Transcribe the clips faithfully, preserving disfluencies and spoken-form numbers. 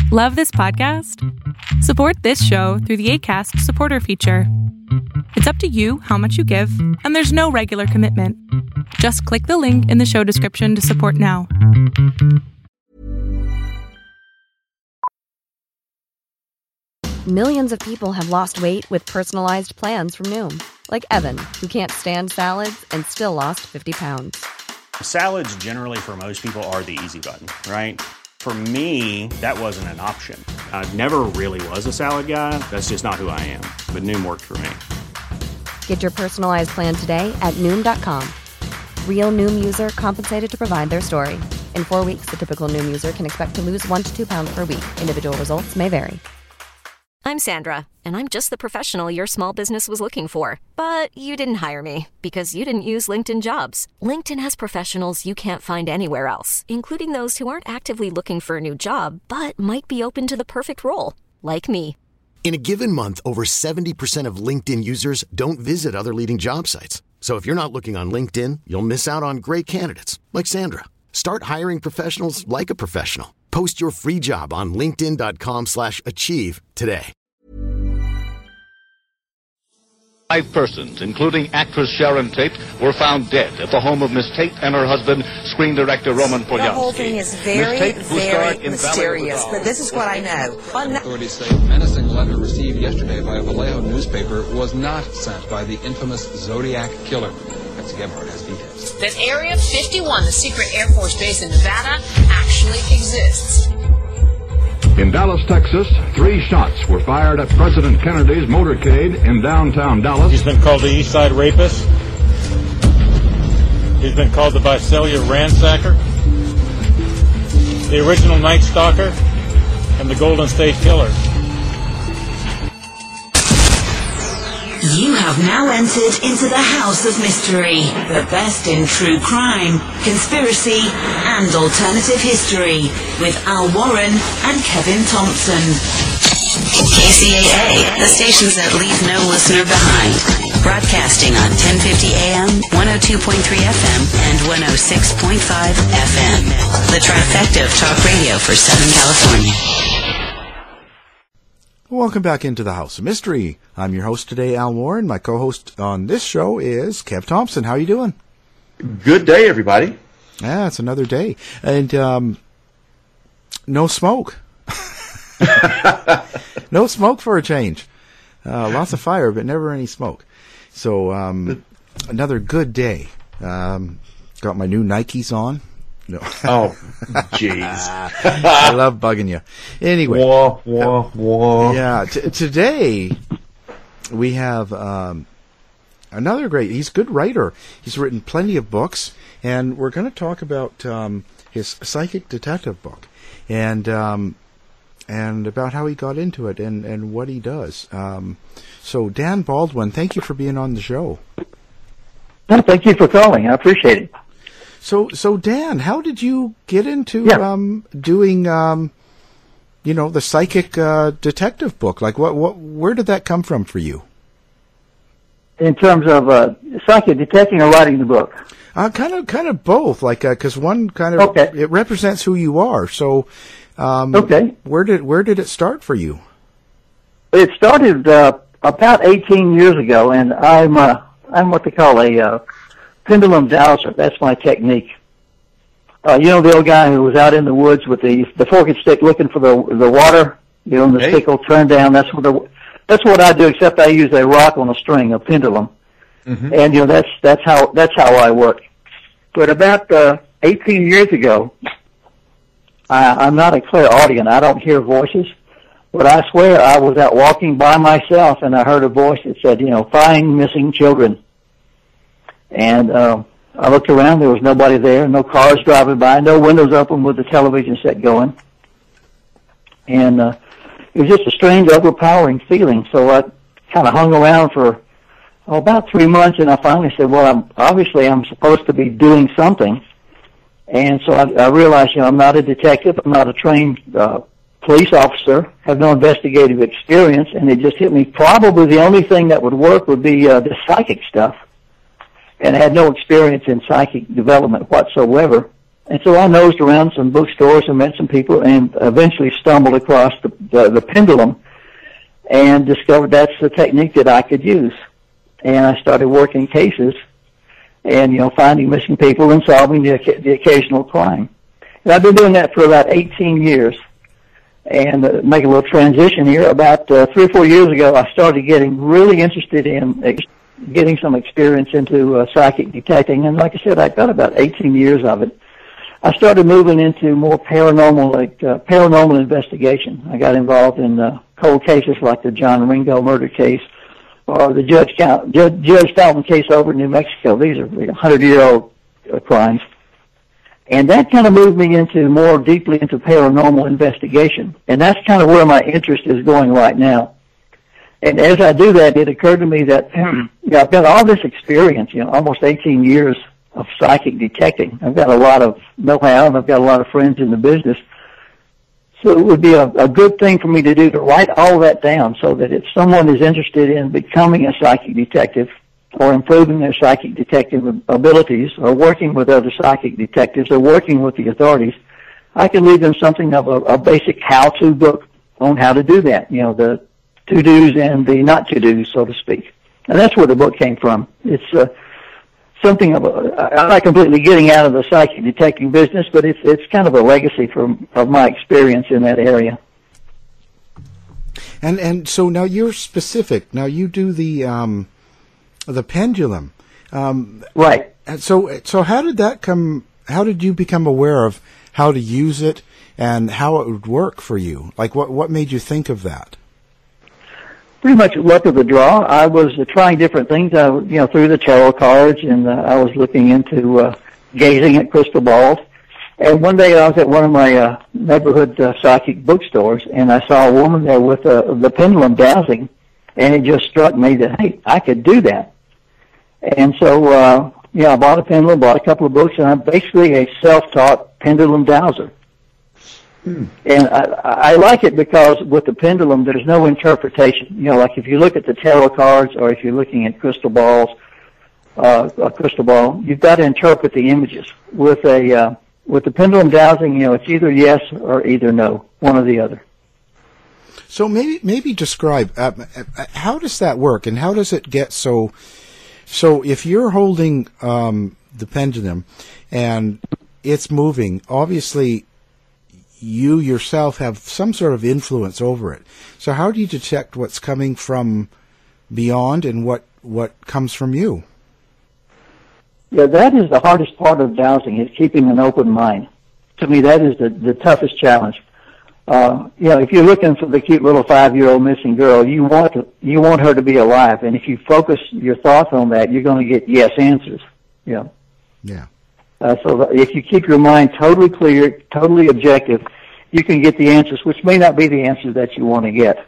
Love this podcast? Support this show through the Acast supporter feature. It's up to you how much you give, and there's no regular commitment. Just click the link in the show description to support now. Millions of people have lost weight with personalized plans from Noom. Like Evan, who can't stand salads and still lost fifty pounds. Salads generally for most people are the easy button, right? For me, that wasn't an option. I never really was a salad guy. That's just not who I am. But Noom worked for me. Get your personalized plan today at Noom dot com. Real Noom user compensated to provide their story. In four weeks, the typical Noom user can expect to lose one to two pounds per week. Individual results may vary. I'm Sandra, and I'm just the professional your small business was looking for. But you didn't hire me because you didn't use LinkedIn Jobs. LinkedIn has professionals you can't find anywhere else, including those who aren't actively looking for a new job, but might be open to the perfect role, like me. In a given month, over seventy percent of LinkedIn users don't visit other leading job sites. So if you're not looking on LinkedIn, you'll miss out on great candidates, like Sandra. Start hiring professionals like a professional. Post your free job on linkedin dot com slash achieve today. Five persons, including actress Sharon Tate, were found dead at the home of Miss Tate and her husband, screen director Roman Polanski. The whole thing is very, Tate, very mysterious, but this is what I know. Authorities say a menacing letter received yesterday by a Vallejo newspaper was not sent by the infamous Zodiac killer. Betsy Gebhardt has details. That Area fifty-one, the secret Air Force base in Nevada, actually exists. In Dallas, Texas, three shots were fired at President Kennedy's motorcade in downtown Dallas. He's been called the East Side Rapist. He's been called the Visalia Ransacker, the original Night Stalker, and the Golden State Killer. You have now entered into the House of Mystery, the best in true crime, conspiracy, and alternative history, with Al Warren and Kevin Thompson. K C A A, the stations that leave no listener behind. Broadcasting on ten fifty A M, one oh two point three F M, and one oh six point five F M. The trifecta of talk radio for Southern California. Welcome back into the House of Mystery. I'm your host today, Al Warren. My co-host on this show is Kev Thompson. How are you doing? Good day, everybody. Yeah, it's another day. And um, no smoke. No smoke for a change. Uh, lots of fire, but never any smoke. So um, another good day. Um, got my new Nikes on. No. Oh, jeez. I love bugging you. Anyway. Wah, wah, wah. Yeah, t- today we have um, another great, he's a good writer. He's written plenty of books, and we're going to talk about um, his psychic detective book and um, and about how he got into it and, and what he does. Um, so, Dan Baldwin, thank you for being on the show. Well, thank you for calling. I appreciate it. So, so Dan, how did you get into yeah. um, doing, um, you know, the psychic uh, detective book? Like, what, what, where did that come from for you? In terms of uh, psychic detecting or writing the book? Uh, kind of, kind of both. Like, because uh, one kind of okay. it represents who you are. So, um, okay, where did where did it start for you? It started uh, about eighteen years ago, and I'm uh, I'm what they call a uh, pendulum dowser. That's my technique. Uh, you know the old guy who was out in the woods with the the fork and stick looking for the the water. You know, and the hey. stick will turn down. That's what the that's what I do. Except I use a rock on a string, a pendulum, mm-hmm. and you know that's that's how that's how I work. But about uh, eighteen years ago, I, I'm not a clairaudient. I don't hear voices. But I swear I was out walking by myself, and I heard a voice that said, you know, find missing children. And uh, I looked around. There was nobody there, no cars driving by, no windows open with the television set going. And uh, it was just a strange, overpowering feeling. So I kind of hung around for oh, about three months, and I finally said, well, I'm, obviously I'm supposed to be doing something. And so I, I realized, you know, I'm not a detective. I'm not a trained uh police officer, have no investigative experience, and it just hit me. Probably the only thing that would work would be uh, the psychic stuff, and I had no experience in psychic development whatsoever. And so I nosed around some bookstores and met some people and eventually stumbled across the, the, the pendulum and discovered that's the technique that I could use. And I started working cases and, you know, finding missing people and solving the, the occasional crime. And I've been doing that for about eighteen years. And uh, make a little transition here. About uh, three or four years ago, I started getting really interested in ex- getting some experience into uh, psychic detecting. And like I said, I've got about eighteen years of it. I started moving into more paranormal, like uh, paranormal investigation. I got involved in uh, cold cases like the John Ringo murder case or the Judge, Cal- Judge, Judge Felton case over in New Mexico. These are one hundred year old uh, crimes. And that kind of moved me into more deeply into paranormal investigation. And that's kind of where my interest is going right now. And as I do that, it occurred to me that you know, I've got all this experience, you know, almost eighteen years of psychic detecting. I've got a lot of know-how, and I've got a lot of friends in the business. So it would be a, a good thing for me to do to write all that down so that if someone is interested in becoming a psychic detective or improving their psychic detective abilities or working with other psychic detectives or working with the authorities, I can leave them something of a, a basic how-to book on how to do that, you know, the to-dos and the not-to-dos, so to speak. And that's where the book came from. It's uh, something of a, I'm not completely getting out of the psychic detecting business, but it's it's kind of a legacy from of my experience in that area. And and so now you're specific. Now you do the um, the pendulum, um, right? And so so how did that come? How did you become aware of how to use it and how it would work for you? Like what what made you think of that? Pretty much luck of the draw. I was uh, trying different things, I, you know, through the tarot cards, and uh, I was looking into uh, gazing at crystal balls. And one day I was at one of my uh, neighborhood uh, psychic bookstores, and I saw a woman there with uh, the pendulum dowsing, and it just struck me that, hey, I could do that. And so, uh, yeah, I bought a pendulum, bought a couple of books, and I'm basically a self-taught pendulum dowser. Hmm. And I, I like it because with the pendulum, there's no interpretation. You know, like if you look at the tarot cards or if you're looking at crystal balls, uh, a crystal ball, you've got to interpret the images. With a uh, with the pendulum dowsing, you know, it's either yes or either no, one or the other. So maybe maybe describe uh, how does that work and how does it get so? So if you're holding um, the pendulum and it's moving, obviously you yourself have some sort of influence over it. So how do you detect what's coming from beyond and what, what comes from you? Yeah, that is the hardest part of dowsing, is keeping an open mind. To me, that is the, the toughest challenge. Uh, you know, if you're looking for the cute little five-year-old missing girl, you want to, you want her to be alive. And if you focus your thoughts on that, you're going to get yes answers. You know? Yeah. Uh, so if you keep your mind totally clear, totally objective, you can get the answers, which may not be the answers that you want to get.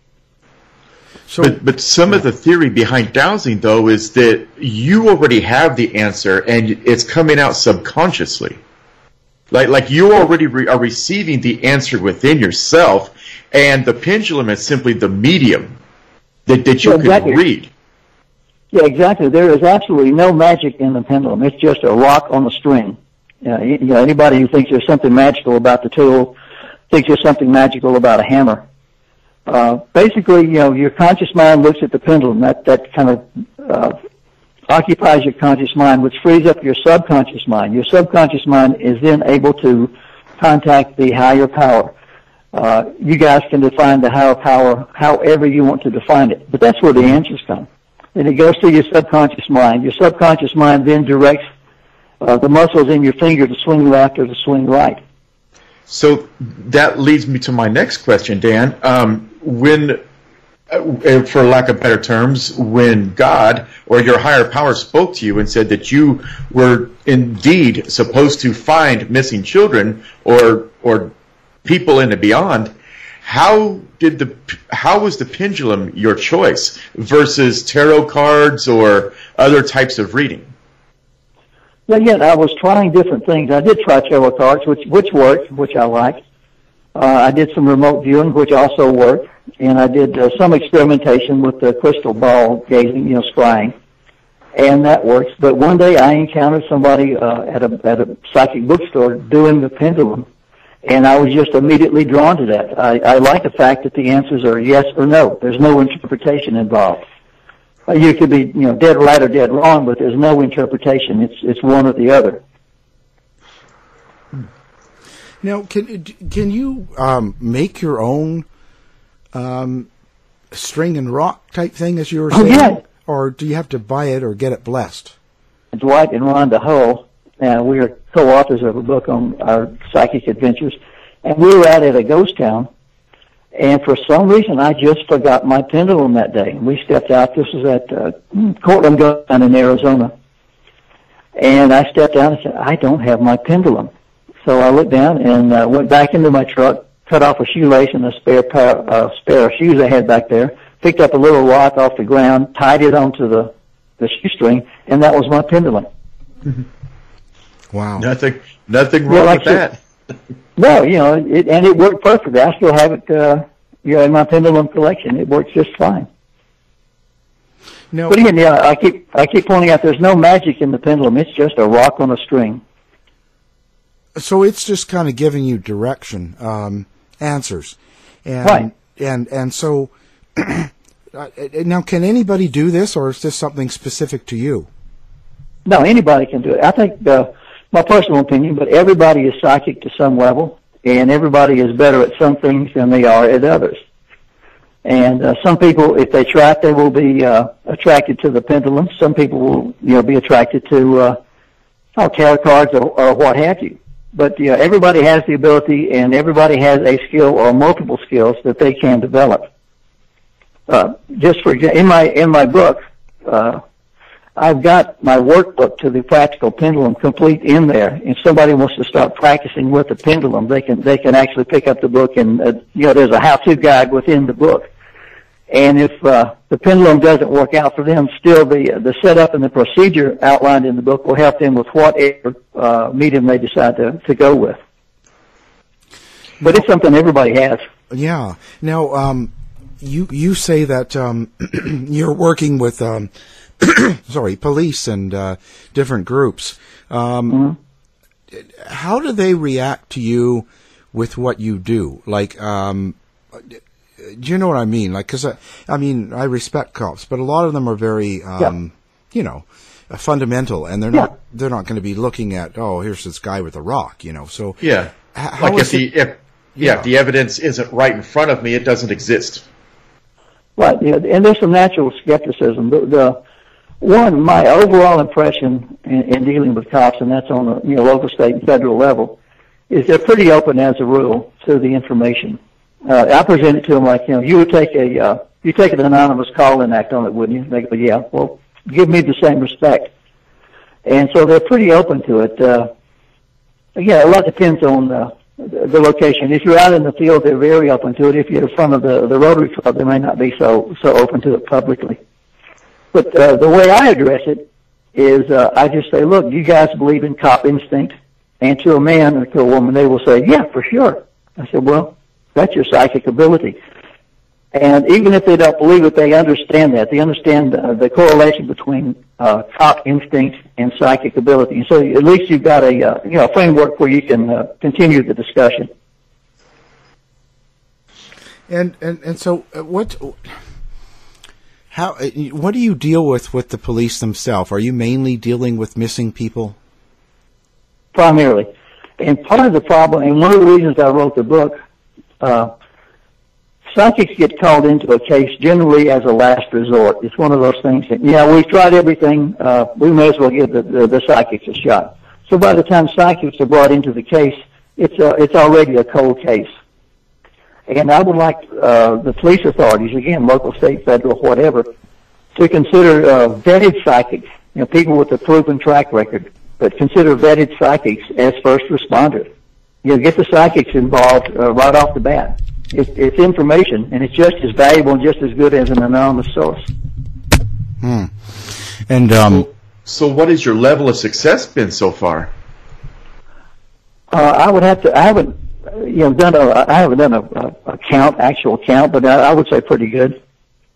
So, but, but some of the theory behind dowsing, though, is that you already have the answer, and it's coming out subconsciously. Like, like you already re- are receiving the answer within yourself, and the pendulum is simply the medium that, that you yeah, can exactly. read. Yeah, exactly. There is absolutely no magic in the pendulum. It's just a rock on a string. Uh, you know, anybody who thinks there's something magical about the tool thinks there's something magical about a hammer. Uh, basically, you know, your conscious mind looks at the pendulum. That that kind of uh, occupies your conscious mind, which frees up your subconscious mind. Your subconscious mind is then able to contact the higher power. Uh, you guys can define the higher power however you want to define it, but that's where the answers come. And it goes through your subconscious mind. Your subconscious mind then directs uh, the muscles in your finger to swing left or to swing right. So that leads me to my next question, Dan. Um, when, uh, for lack of better terms, when God or your higher power spoke to you and said that you were indeed supposed to find missing children or or people in the beyond, how did the how was the pendulum your choice versus tarot cards or other types of reading? Well, yeah, I was trying different things. I did try tarot cards, which which worked, which I liked. Uh, I did some remote viewing, which also worked, and I did uh, some experimentation with the crystal ball gazing, you know, scrying. and that works. But one day I encountered somebody uh, at a at a psychic bookstore doing the pendulum, and I was just immediately drawn to that. I, I like the fact that the answers are yes or no. There's no interpretation involved. Uh, you could be, you know, dead right or dead wrong, but there's no interpretation. It's it's one or the other. Now, can can you um, make your own um, string and rock type thing, as you were saying? Oh, yeah. Or do you have to buy it or get it blessed? Dwight and Rhonda Hull, and we are co-authors of a book on our psychic adventures, and we were out at a ghost town, and for some reason I just forgot my pendulum that day. We stepped out. This was at uh, Cortland Ghost Town in Arizona, and I stepped out and said, I don't have my pendulum. So I looked down and uh, went back into my truck, cut off a shoelace and a spare pair, uh, spare shoes I had back there, picked up a little rock off the ground, tied it onto the, the shoestring, and that was my pendulum. Mm-hmm. Wow. Nothing, nothing wrong yeah, like with that. No, you know, it, and it worked perfectly. I still have it, uh, you know, in my pendulum collection. It works just fine. No. But again, yeah, I keep, I keep pointing out there's no magic in the pendulum. It's just a rock on a string. So it's just kind of giving you direction, um, answers. And, right. And, and so, now can anybody do this, or is this something specific to you? No, anybody can do it. I think, uh, my personal opinion, but everybody is psychic to some level, and everybody is better at some things than they are at others. And uh, some people, if they try it, they will be uh, attracted to the pendulum. Some people will, you know, be attracted to uh, oh, tarot cards or, or what have you. But you know, everybody has the ability, and everybody has a skill or multiple skills that they can develop. Uh, just for example, in my in my book, uh, I've got my workbook to the practical pendulum complete in there. If somebody wants to start practicing with the pendulum, they can they can actually pick up the book, and uh, you know, there's a how-to guide within the book. And if uh, the pendulum doesn't work out for them, still the the setup and the procedure outlined in the book will help them with whatever uh, medium they decide to, to go with. But it's something everybody has. Yeah. Now, um, you you say that um, you're working with um, sorry, police and uh, different groups. Um, mm-hmm. How do they react to you with what you do? Like, um, do you know what I mean? Like, because I, I mean, I respect cops, but a lot of them are very, um, yeah. you know, uh, fundamental, and they're yeah. not they're not going to be looking at, oh, here's this guy with a rock, you know. So yeah, h- like if the if, yeah, yeah, if the evidence isn't right in front of me, it doesn't exist. Right, yeah, and there's some natural skepticism. The, the one, my overall impression in, in dealing with cops, and that's on the you know local, state, and federal level, is they're pretty open as a rule to the information. Uh, I present it to them like, you know, you would take a, uh, you take an anonymous call-in act on it, wouldn't you? They go, yeah, well, give me the same respect. And so they're pretty open to it. Uh, again, a lot depends on uh, the location. If you're out in the field, they're very open to it. If you're in front of the, the Rotary Club, they may not be so, so open to it publicly. But uh, the way I address it is uh, I just say, look, you guys believe in cop instinct? And to a man or to a woman, they will say, yeah, for sure. I said, well, that's your psychic ability. And even if they don't believe it, they understand that. They understand uh, the correlation between uh, cop instinct and psychic ability. And so at least you've got a uh, you know framework where you can uh, continue the discussion. And and and so uh, what? How? Uh, what do you deal with with the police themselves? Are you mainly dealing with missing people? Primarily, and part of the problem, and one of the reasons I wrote the book. Uh, psychics get called into a case generally as a last resort. It's one of those things that, yeah, we've tried everything, uh, we may as well give the, the, the psychics a shot. So by the time psychics are brought into the case, it's uh, it's already a cold case. And I would like uh, the police authorities, again, local, state, federal, whatever, to consider uh, vetted psychics, you know, people with a proven track record, but consider vetted psychics as first responders. You know, get the psychics involved uh, right off the bat. It, it's information, and it's just as valuable and just as good as an anonymous source. Hmm. And um, so, so, what has your level of success been so far? Uh, I would have to. I haven't, you know, done a. I haven't done a, a, a count, actual count, but I, I would say pretty good.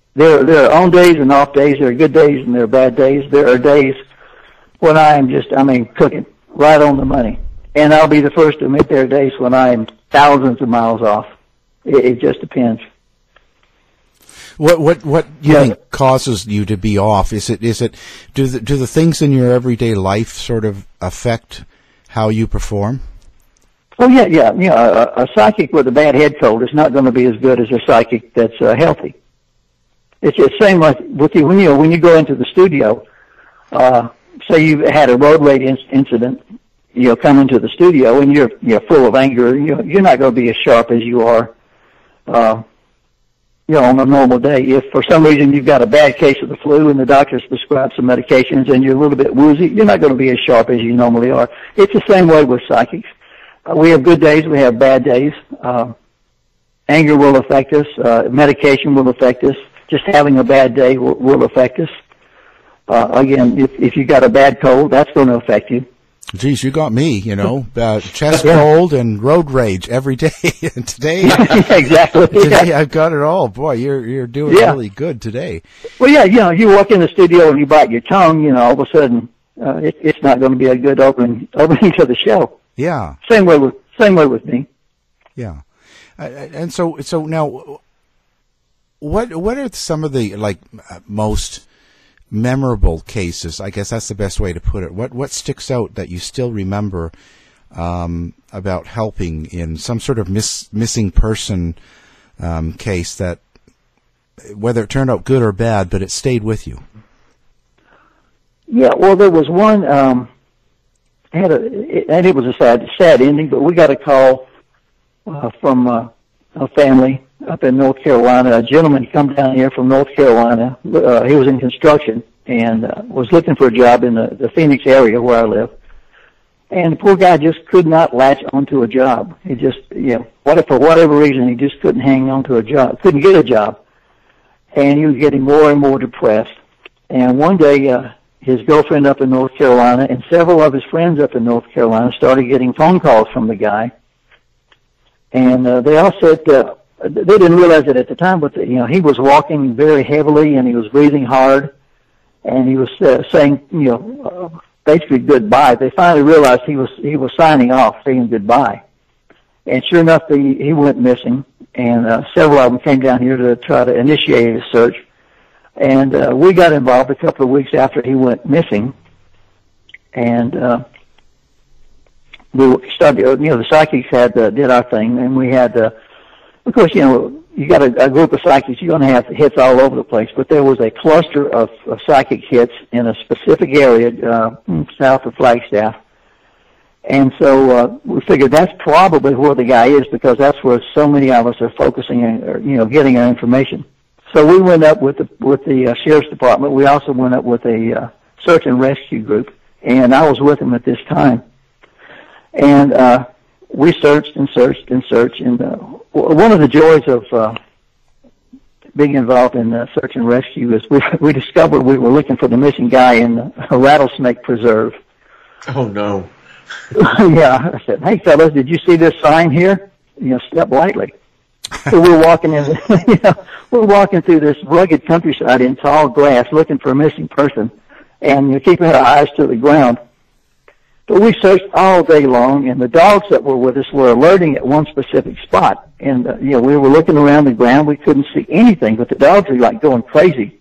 there, there are on days and off days. There are good days and there are bad days. There are days when I am just, I mean, cooking right on the money. And I'll be the first to admit there are days when I am thousands of miles off. It, it just depends. What what what do you Yeah. think causes you to be off? Is it is it do the do the things in your everyday life sort of affect how you perform? Oh yeah, yeah, yeah. A, a psychic with a bad head cold is not going to be as good as a psychic that's uh, healthy. It's the same like with you when you when you go into the studio. Uh, say you had a road rage in- incident, you know, come into the studio and you're you're full of anger. You know, you're not going to be as sharp as you are. Uh, You know, on a normal day. If for some reason you've got a bad case of the flu and the doctor's prescribed some medications and you're a little bit woozy, you're not going to be as sharp as you normally are. It's the same way with psychics. Uh, we have good days, we have bad days. Uh, anger will affect us. Uh, medication will affect us. Just having a bad day will, will affect us. Uh, again, if, if you got a bad cold, that's going to affect you. Geez, you got me, you know, uh, chest cold and road rage every day. And today, exactly. today Yeah. I've got it all. Boy, you're you're doing Yeah. really good today. Well, yeah, you know, you walk in the studio and you bite your tongue, you know, all of a sudden, uh, it, it's not going to be a good opening, opening to the show. Yeah, Same way with, same way with me. yeah. Uh, and so so now, what what are some of the like uh, most memorable cases? I guess that's the best way to put it. What what sticks out that you still remember um, about helping in some sort of miss, missing person um, case that, whether it turned out good or bad, but it stayed with you? Yeah, well, there was one, um, had a, it, and it was a sad, sad ending, but we got a call uh, from uh, a family up in North Carolina. A gentleman come down here from North Carolina. Uh, he was in construction and uh, was looking for a job in the, the Phoenix area where I live. And the poor guy just could not latch onto a job. He just, you know, what, for whatever reason, he just couldn't hang on to a job, couldn't get a job. And he was getting more and more depressed. And one day, uh, his girlfriend up in North Carolina and several of his friends up in North Carolina started getting phone calls from the guy. And uh, they all said, uh, they didn't realize it at the time, but, the, you know, he was walking very heavily and he was breathing hard. And he was uh, saying, you know, uh, basically goodbye. They finally realized he was he was signing off, saying goodbye. And sure enough, the, he went missing. And uh, several of them came down here to try to initiate a search. And uh, we got involved a couple of weeks after he went missing. And uh, we started, you know, the psychics had uh, did our thing, and we had, uh, of course, you know, you got a, a group of psychics, you're going to have hits all over the place, but there was a cluster of, of psychic hits in a specific area uh, south of Flagstaff. And so uh, we figured that's probably where the guy is, because that's where so many of us are focusing and, or, you know, getting our information. So we went up with the with the uh, sheriff's department. We also went up with a uh, search and rescue group, and I was with them at this time. And uh, we searched and searched and searched. And uh, one of the joys of uh, being involved in uh, search and rescue is we we discovered we were looking for the missing guy in a rattlesnake preserve. Oh no! Yeah, I said, "Hey fellas, did you see this sign here? You know, step lightly." So we're walking in, you know, we're walking through this rugged countryside in tall grass, looking for a missing person, and you're keeping our eyes to the ground. But we searched all day long, and the dogs that were with us were alerting at one specific spot. And uh, you know, we were looking around the ground, we couldn't see anything, but the dogs were like going crazy.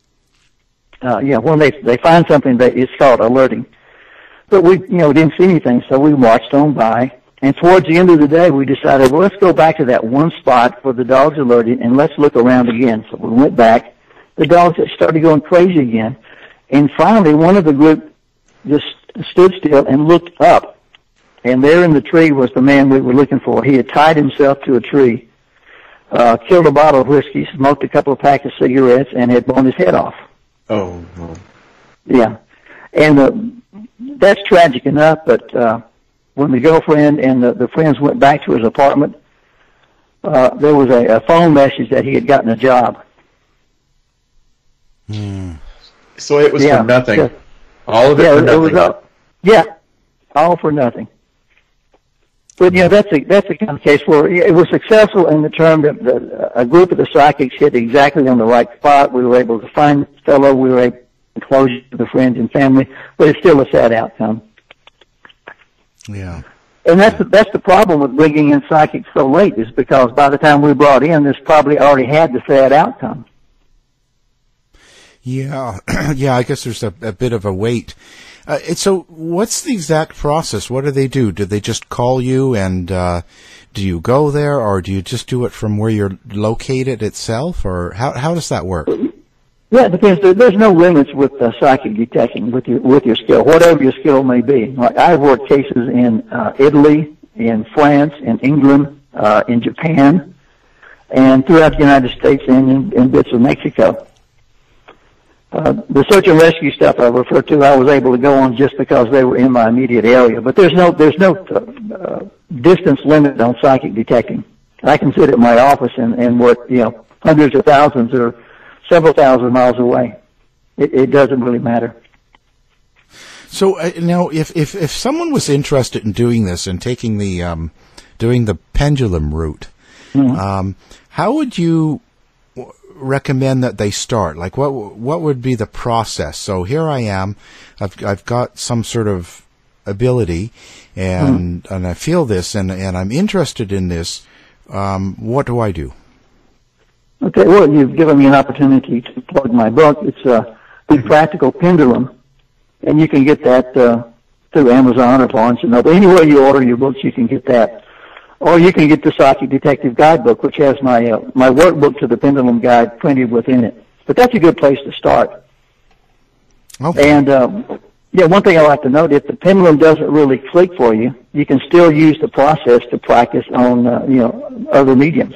Uh, you know, when they they find something, that it's called alerting. But we, you know, didn't see anything, so we watched on by. And towards the end of the day, we decided, well, let's go back to that one spot where the dogs alerted, and let's look around again. So we went back. The dogs started going crazy again. And finally, one of the group just stood still and looked up. And there in the tree was the man we were looking for. He had tied himself to a tree, uh, killed a bottle of whiskey, smoked a couple of packs of cigarettes, and had blown his head off. Oh, no. Yeah. And uh, that's tragic enough, but... Uh, when the girlfriend and the, the friends went back to his apartment, uh, there was a, a phone message that he had gotten a job. Mm. So it was yeah, for nothing. Yeah. All of it yeah, for nothing. It was all, yeah, all for nothing. But, you know, that's a, that's the kind of case where it was successful in the term that the, a group of the psychics hit exactly on the right spot. We were able to find the fellow. We were able to close to the friends and family, but it's still a sad outcome. Yeah. And that's the, that's the problem with bringing in psychics so late, is because by the time we brought in, this probably already had the sad outcome. Yeah, yeah. I guess there's a, a bit of a wait. Uh, so, what's the exact process? What do they do? Do they just call you, and uh, do you go there, or do you just do it from where you're located itself, or how how does that work? Yeah, it depends. There, there's no limits with uh, psychic detecting with your with your skill, whatever your skill may be. Like I've worked cases in uh, Italy, in France, in England, uh, in Japan, and throughout the United States and in, in bits of Mexico. Uh, the search and rescue stuff I refer to, I was able to go on just because they were in my immediate area. But there's no there's no uh, distance limit on psychic detecting. I can sit at my office and, and work, you know, hundreds of thousands or several thousand miles away. It, it doesn't really matter. So uh, now, if, if if someone was interested in doing this and taking the um, doing the pendulum route, mm-hmm. um, how would you recommend that they start? Like, what what would be the process? So here I am, I've I've got some sort of ability, and mm. and I feel this, and and I'm interested in this. Um, what do I do? Okay, well, you've given me an opportunity to plug my book. It's uh, The Practical Pendulum, and you can get that uh, through Amazon or Barnes and Noble. Anywhere you order your books, you can get that. Or you can get the Psychic Detective Guidebook, which has my uh, my workbook to the Pendulum Guide printed within it. But that's a good place to start. Okay. And, um, yeah, one thing I like to note, if the pendulum doesn't really click for you, you can still use the process to practice on, uh, you know, other mediums.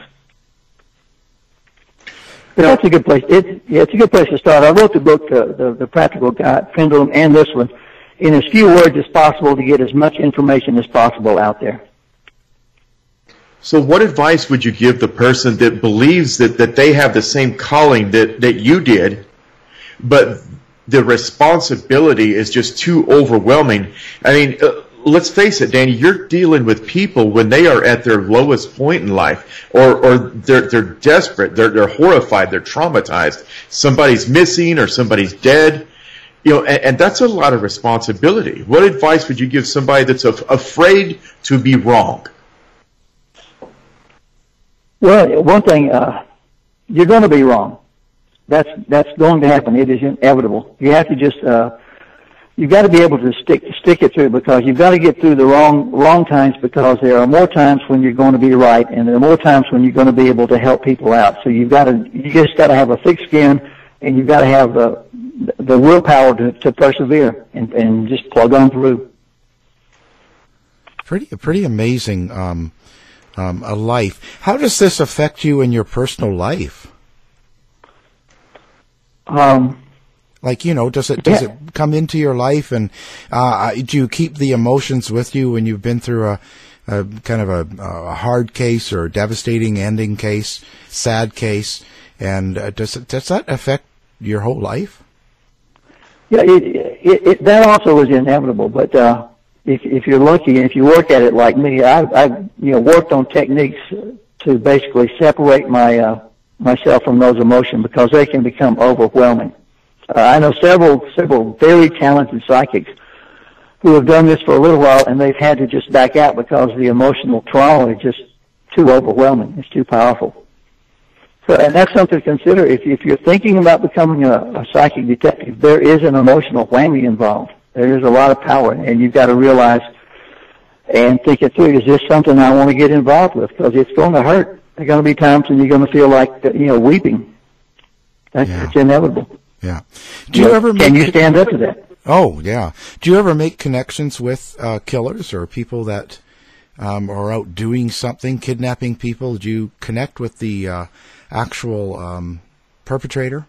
But that's a good place. It, yeah, it's a good place to start. I wrote the book, uh, the, the Practical Guide, Pendulum, and this one, in as few words as possible to get as much information as possible out there. So what advice would you give the person that believes that, that they have the same calling that, that you did, but the responsibility is just too overwhelming? I mean, uh, let's face it, Danny, you're dealing with people when they are at their lowest point in life, or, or they're, they're desperate, they're, they're horrified, they're traumatized. Somebody's missing or somebody's dead. You know, and, and that's a lot of responsibility. What advice would you give somebody that's af- afraid to be wrong? Well, one thing, uh, you're going to be wrong. That's that's going to happen. It is inevitable. You have to just, uh, you've got to be able to stick stick it through, because you've got to get through the wrong wrong times, because there are more times when you're going to be right, and there are more times when you're going to be able to help people out. So you've got to, you just got to have a thick skin, and you've got to have the the willpower to, to persevere and, and just plug on through. Pretty pretty amazing. Um, Um, a life. How does this affect you in your personal life? Um, like, you know, does it does yeah. it come into your life, and uh, do you keep the emotions with you when you've been through a, a kind of a, a hard case or a devastating ending case, sad case, and uh, does it, does that affect your whole life? Yeah, it, it, it, that also is inevitable, but. Uh, If, if you're lucky and if you work at it like me, I've, I've you know worked on techniques to basically separate my uh, myself from those emotions, because they can become overwhelming. Uh, I know several several very talented psychics who have done this for a little while, and they've had to just back out because the emotional trauma is just too overwhelming. It's too powerful. So, and that's something to consider. If, if you're thinking about becoming a, a psychic detective, there is an emotional whammy involved. There is a lot of power, and you've got to realize and think it through. Is this something I want to get involved with? Because it's going to hurt. There are going to be times when you're going to feel like, you know, weeping. That's yeah. It's inevitable. Yeah. Do you but ever can make you stand up to that? Oh, yeah. Do you ever make connections with uh, killers or people that um, are out doing something, kidnapping people? Do you connect with the uh, actual um, perpetrator?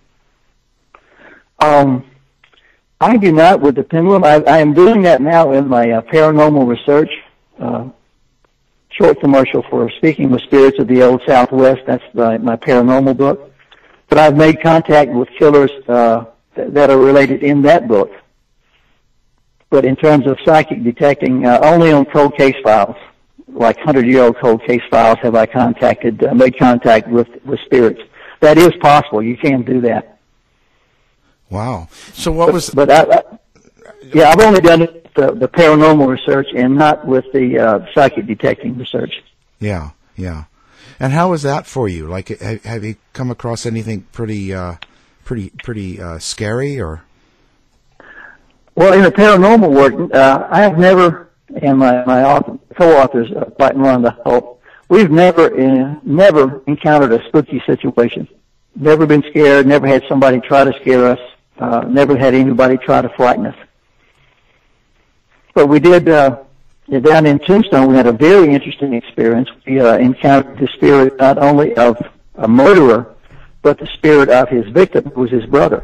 Um. I do not with the pendulum. I, I am doing that now in my uh, paranormal research uh, short commercial for Speaking with Spirits of the Old Southwest. That's my, my paranormal book. But I've made contact with killers uh, th- that are related in that book. But in terms of psychic detecting, uh, only on cold case files. like hundred-year-old cold case files have I contacted, uh, made contact with, with spirits. That is possible. You can do that. Wow. So what but, was... But I, I, yeah, I've only done the, the paranormal research and not with the uh, psychic detecting research. Yeah, yeah. And how was that for you? Like, have, have you come across anything pretty, uh, pretty, pretty uh, scary, or? Well, in the paranormal work, uh, I have never, and my my author, co-authors, uh, Fight and Rhonda Hope, we've never, uh, never encountered a spooky situation. Never been scared. Never had somebody try to scare us. Uh, never had anybody try to frighten us. But we did. Uh, Down in Tombstone, we had a very interesting experience. We uh, encountered the spirit not only of a murderer, but the spirit of his victim, who was his brother.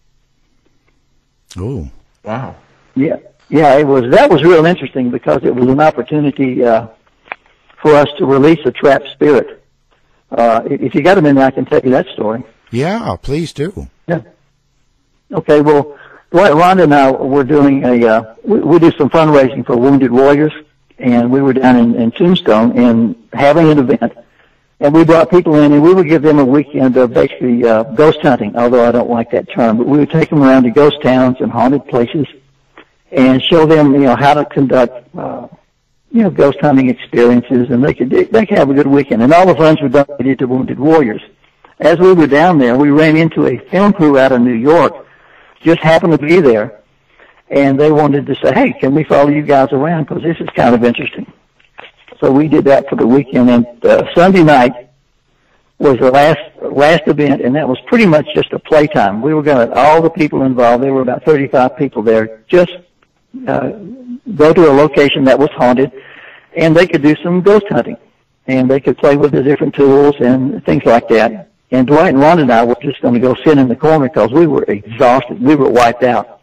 Oh, wow! Yeah, yeah. It was that was real interesting because it was an opportunity uh, for us to release a trapped spirit. Uh, if you got a minute, I can tell you that story. Yeah, please do. Yeah. Okay. Well. Dwight, Rhonda and I were doing a, uh, we, we do some fundraising for Wounded Warriors, and we were down in, in Tombstone and having an event, and we brought people in, and we would give them a weekend of basically uh, ghost hunting, although I don't like that term, but we would take them around to ghost towns and haunted places and show them, you know, how to conduct, uh, you know, ghost hunting experiences, and they could, they could have a good weekend. And all the funds were donated to Wounded Warriors. As we were down there, we ran into a film crew out of New York, just happened to be there, and they wanted to say, hey, can we follow you guys around, because this is kind of interesting. So we did that for the weekend, and uh, Sunday night was the last last event, and that was pretty much just a playtime. We were going to, all the people involved, there were about thirty-five people there, just uh, go to a location that was haunted, and they could do some ghost hunting, and they could play with the different tools and things like that. And Dwight and Ron and I were just going to go sit in the corner because we were exhausted. We were wiped out.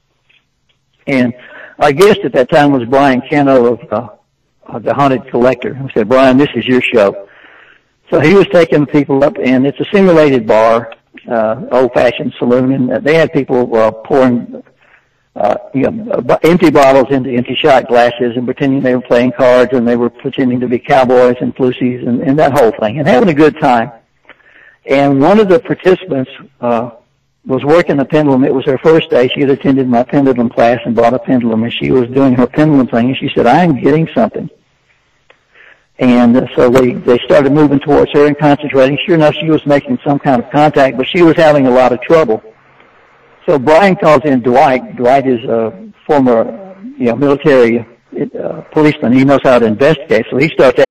And our guest at that time was Brian Cano of, uh, of the Haunted Collector. I said, Brian, this is your show. So he was taking people up, and it's a simulated bar, uh, old-fashioned saloon, and they had people uh, pouring uh, you know, empty bottles into empty shot glasses and pretending they were playing cards, and they were pretending to be cowboys and flusies and, and that whole thing, and having a good time. And one of the participants uh, was working the pendulum. It was her first day. She had attended my pendulum class and bought a pendulum, and she was doing her pendulum thing, and she said, I am getting something. And uh, so they, they started moving towards her and concentrating. Sure enough, she was making some kind of contact, but she was having a lot of trouble. So Brian calls in Dwight. Dwight is a former you know, military uh, policeman. He knows how to investigate, so he starts.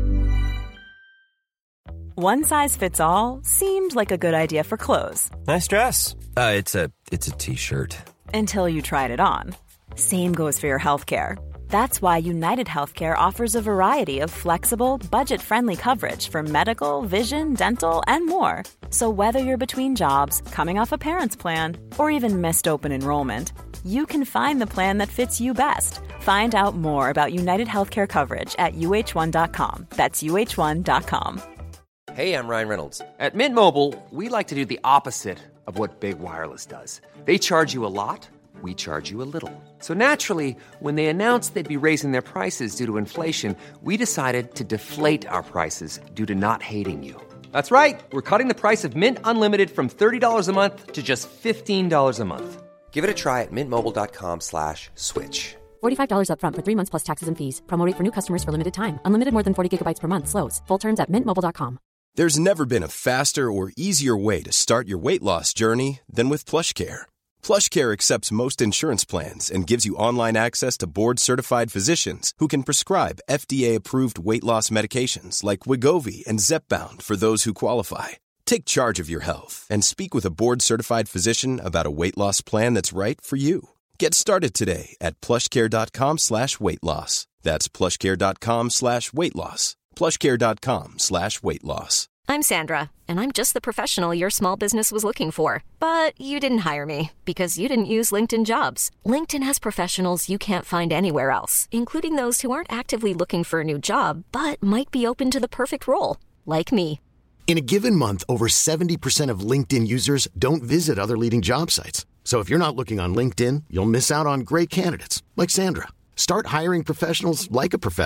One size fits all seemed like a good idea for clothes. Nice dress. Uh, it's a it's a t-shirt. Until you tried it on. Same goes for your healthcare. That's why United Healthcare offers a variety of flexible, budget-friendly coverage for medical, vision, dental, and more. So whether you're between jobs, coming off a parent's plan, or even missed open enrollment, you can find the plan that fits you best. Find out more about United Healthcare coverage at U H one dot com. That's U H one dot com. Hey, I'm Ryan Reynolds. At Mint Mobile, we like to do the opposite of what Big Wireless does. They charge you a lot, we charge you a little. So naturally, when they announced they'd be raising their prices due to inflation, we decided to deflate our prices due to not hating you. That's right. We're cutting the price of Mint Unlimited from thirty dollars a month to just fifteen dollars a month. Give it a try at mintmobile.com slash switch. forty-five dollars up front for three months plus taxes and fees. Promo rate for new customers for limited time. Unlimited more than forty gigabytes per month. Slows full terms at mint mobile dot com. There's never been a faster or easier way to start your weight loss journey than with PlushCare. PlushCare accepts most insurance plans and gives you online access to board-certified physicians who can prescribe F D A-approved weight loss medications like Wegovy and Zepbound for those who qualify. Take charge of your health and speak with a board-certified physician about a weight loss plan that's right for you. Get started today at plushcare.com slash weight loss. That's plushcare.com slash weight loss. plushcare.com slash weight loss. I'm Sandra, and I'm just the professional your small business was looking for. But you didn't hire me because you didn't use LinkedIn Jobs. LinkedIn has professionals you can't find anywhere else, including those who aren't actively looking for a new job, but might be open to the perfect role, like me. In a given month, over seventy percent of LinkedIn users don't visit other leading job sites. So if you're not looking on LinkedIn, you'll miss out on great candidates like Sandra. Start hiring professionals like a professional.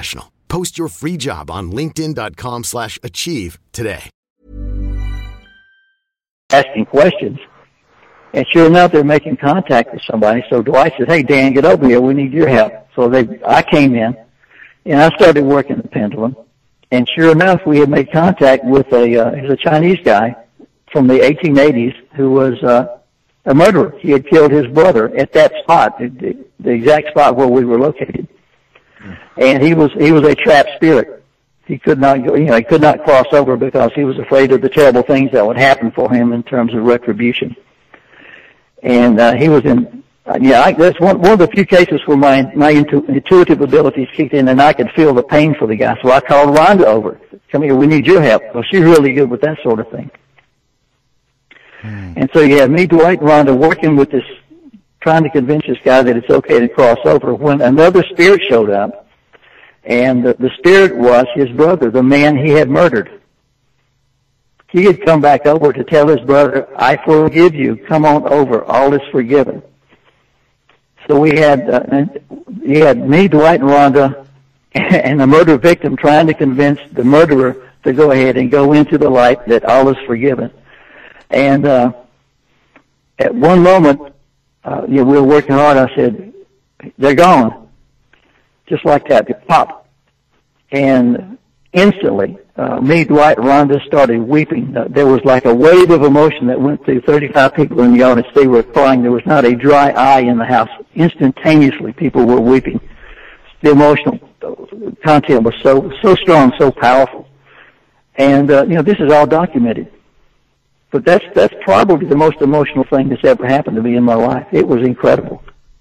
Post your free job on linkedin.com slash achieve today. Asking questions. And sure enough, they're making contact with somebody. So Dwight said, hey, Dan, get over here. We need your help. So they, I came in, and I started working the pendulum. And sure enough, we had made contact with a, uh, he was a Chinese guy from the eighteen eighties who was uh, a murderer. He had killed his brother at that spot, the, the exact spot where we were located. And he was he was a trapped spirit. He could not go, you know, he could not cross over because he was afraid of the terrible things that would happen for him in terms of retribution. And uh, he was in, uh, yeah, I, that's one one of the few cases where my my intu- intuitive abilities kicked in, and I could feel the pain for the guy. So I called Rhonda over. Come here, we need your help. Well, she's really good with that sort of thing. Mm. And so you have me, Dwight, and Rhonda working with this, trying to convince this guy that it's okay to cross over, when another spirit showed up, and the, the spirit was his brother, the man he had murdered. He had come back over to tell his brother, I forgive you, come on over, all is forgiven. So we had, uh, he had me, Dwight, and Rhonda, and the murder victim trying to convince the murderer to go ahead and go into the light that all is forgiven. And uh, at one moment, Uh, you know, we were working hard. I said, they're gone. Just like that, they pop. And instantly, uh, me, Dwight, and Rhonda started weeping. Uh, there was like a wave of emotion that went through thirty-five people in the audience. They were crying. There was not a dry eye in the house. Instantaneously, people were weeping. The emotional content was so, so strong, so powerful. And, uh, you know, this is all documented. But that's that's probably the most emotional thing that's ever happened to me in my life. It was incredible.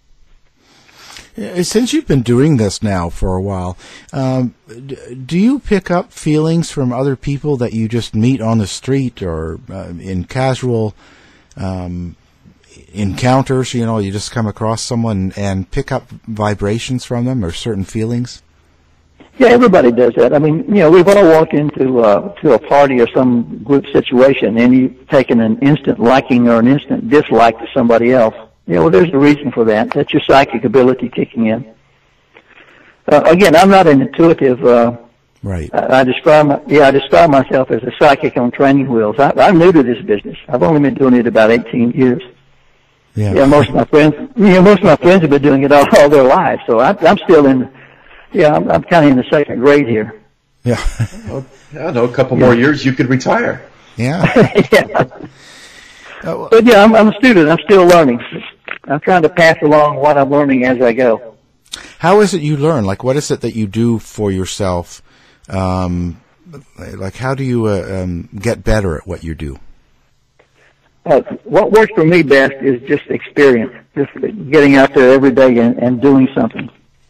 Since you've been doing this now for a while, um, do you pick up feelings from other people that you just meet on the street or uh, in casual um, encounters? You know, you just come across someone and pick up vibrations from them or certain feelings? Yeah, everybody does that. I mean, you know, we've all walked into uh, to a party or some group situation, and you've taken an instant liking or an instant dislike to somebody else. You know, well, there's a reason for that. That's your psychic ability kicking in. Uh, again, I'm not an intuitive. Uh, right. I, I describe, my, yeah, I describe myself as a psychic on training wheels. I, I'm new to this business. I've only been doing it about eighteen years. Yeah. Yeah, most of my friends, you know, most of my friends have been doing it all, all their lives. So I, I'm still in. Yeah, I'm, I'm kind of in the second grade here. Yeah. Well, I don't know, a couple yeah. more years, you could retire. Yeah. yeah. Uh, but yeah, I'm, I'm a student. I'm still learning. I'm trying to pass along what I'm learning as I go. How is it you learn? Like, what is it that you do for yourself? Um, like, how do you uh, um, get better at what you do? Uh, what works for me best is just experience, just getting out there every day and, and doing something.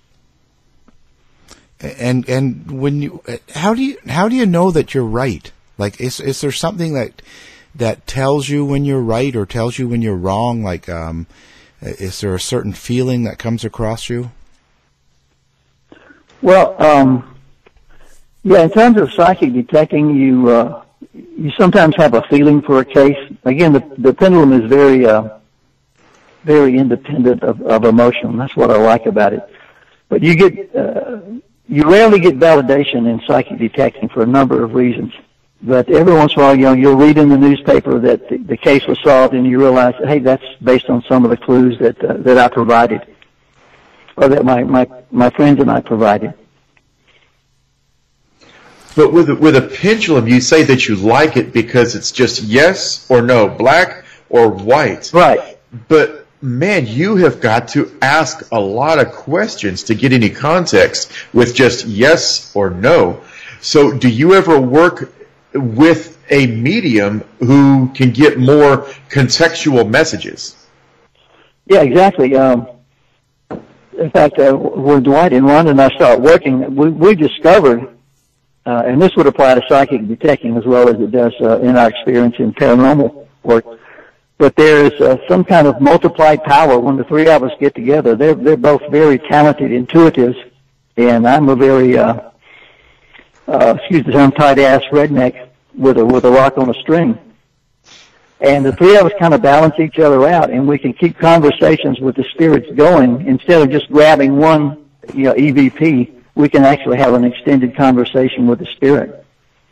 And and when you how do you how do you know that you're right? Like, is is there something that that tells you when you're right or tells you when you're wrong? Like, um, is there a certain feeling that comes across you? Well, um, yeah. In terms of psychic detecting, you uh, you sometimes have a feeling for a case. Again, the the pendulum is very uh, very independent of, of emotion. That's what I like about it. But you get uh, you rarely get validation in psychic detecting for a number of reasons. But every once in a while, you know, you'll read in the newspaper that the, the case was solved, and you realize, hey, that's based on some of the clues that uh, that I provided, or that my, my, my friends and I provided. But with a, with a pendulum, you say that you like it because it's just yes or no, black or white. Right. But man, you have got to ask a lot of questions to get any context with just yes or no. So do you ever work with a medium who can get more contextual messages? Yeah, exactly. Um, in fact, uh, when Dwight and Rhonda and I start working, we, we discovered, uh, and this would apply to psychic detecting as well as it does uh, in our experience in paranormal work, but there is uh, some kind of multiplied power when the three of us get together. They're, they're both very talented intuitives, and I'm a very... Uh, Uh, excuse the term, tight-ass redneck with a with a rock on a string. And the three of us kind of balance each other out, and we can keep conversations with the spirits going instead of just grabbing one, you know, E V P we can actually have an extended conversation with the spirit.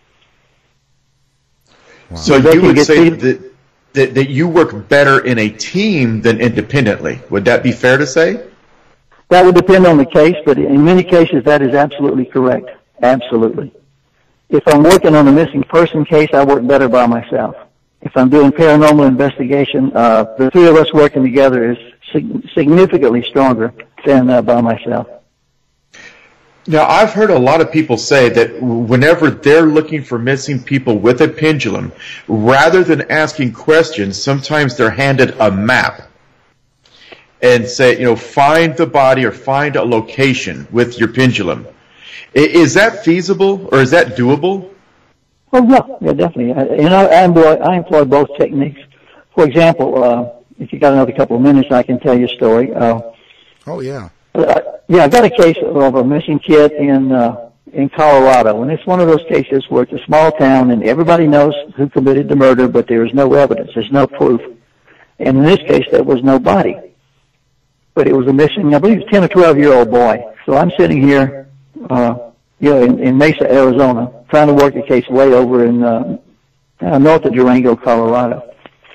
Wow. So you would say that, that that you work better in a team than independently. Would that be fair to say? That would depend on the case, but in many cases that is absolutely correct. Absolutely. If I'm working on a missing person case, I work better by myself. If I'm doing paranormal investigation, uh, the three of us working together is sig- significantly stronger than uh, by myself. Now, I've heard a lot of people say that whenever they're looking for missing people with a pendulum, rather than asking questions, sometimes they're handed a map and say, you know, find the body or find a location with your pendulum. Is that feasible or is that doable? Well, yeah, yeah, definitely. And I, I, employ, I employ both techniques. For example, uh, if you got another couple of minutes, I can tell you a story. Uh, oh, yeah. Uh, yeah, I got a case of a missing kid in uh, in Colorado, and it's one of those cases where it's a small town and everybody knows who committed the murder, but there is no evidence, there's no proof. And in this case, there was no body, but it was a missing, I believe, a ten or twelve year old boy. So I'm sitting here, uh, you know, in, in Mesa, Arizona, trying to work a case way over in uh, uh, north of Durango, Colorado.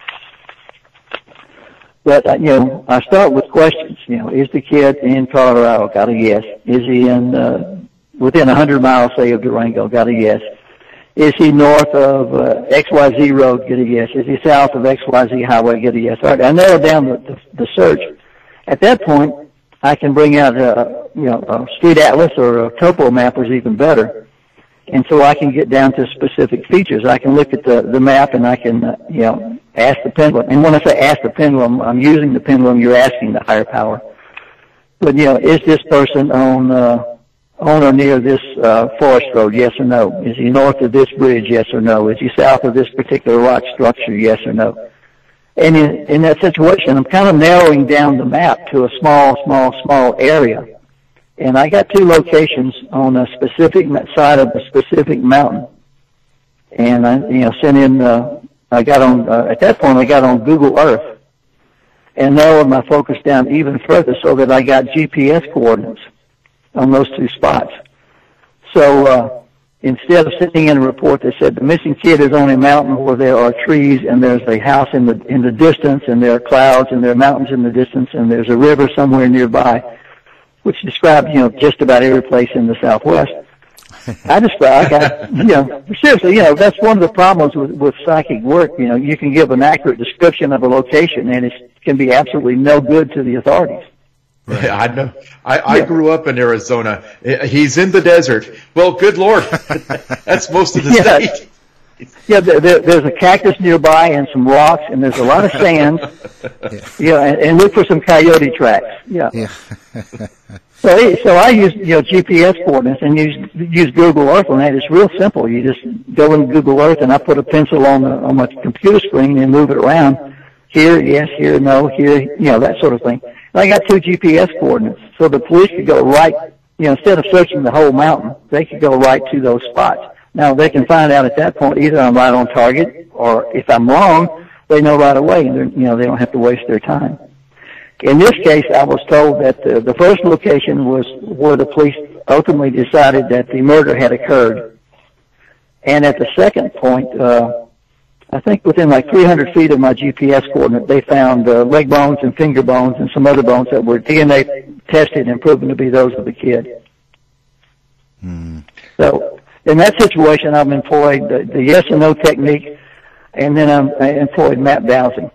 But, uh, you know, I start with questions. You know, is the kid in Colorado? Got a yes. Is he in, uh, within one hundred miles, say, of Durango? Got a yes. Is he north of uh, X Y Z Road? Get a yes. Is he south of X Y Z Highway? Get a yes. All right, I narrow down the, the, the search. At that point, I can bring out a, you know, a street atlas or a topo map is even better. And so I can get down to specific features. I can look at the, the map and I can, uh, you know, ask the pendulum. And when I say ask the pendulum, I'm using the pendulum, you're asking the higher power. But, you know, is this person on, uh, on or near this, uh, forest road? Yes or no? Is he north of this bridge? Yes or no? Is he south of this particular rock structure? Yes or no? And in, in that situation, I'm kind of narrowing down the map to a small, small, small area. And I got two locations on a specific side of a specific mountain. And I, you know, sent in, uh, I got on, uh, at that point I got on Google Earth and narrowed my focus down even further so that I got G P S coordinates on those two spots. So, uh, instead of sending in a report that said the missing kid is on a mountain where there are trees and there's a house in the, in the distance and there are clouds and there are mountains in the distance and there's a river somewhere nearby, which described, you know, just about every place in the Southwest. I just, I got, you know, seriously, you know, that's one of the problems with, with psychic work. You know, you can give an accurate description of a location and it can be absolutely no good to the authorities. Right. Yeah, I know. I, I yeah. grew up in Arizona. He's in the desert. Well, good Lord. That's most of the yeah. state. Yeah, there, there, there's a cactus nearby and some rocks, and there's a lot of sand. yeah, yeah and, and look for some coyote tracks. Yeah. yeah. so, so I use, you know, G P S coordinates and use use Google Earth on that. It's real simple. You just go in Google Earth, and I put a pencil on the on my computer screen and move it around. Here, yes, here, no, here, you know, that sort of thing. And I got two G P S coordinates, so the police could go right, you know, instead of searching the whole mountain, they could go right to those spots. Now, they can find out at that point either I'm right on target, or if I'm wrong, they know right away, and you know, they don't have to waste their time. In this case, I was told that the, the first location was where the police ultimately decided that the murder had occurred. And at the second point, uh, I think within like three hundred feet of my G P S coordinate, they found uh, leg bones and finger bones and some other bones that were D N A tested and proven to be those of the kid. Mm. So in that situation, I've employed the, the yes and no technique, and then I'm, I employed map dowsing.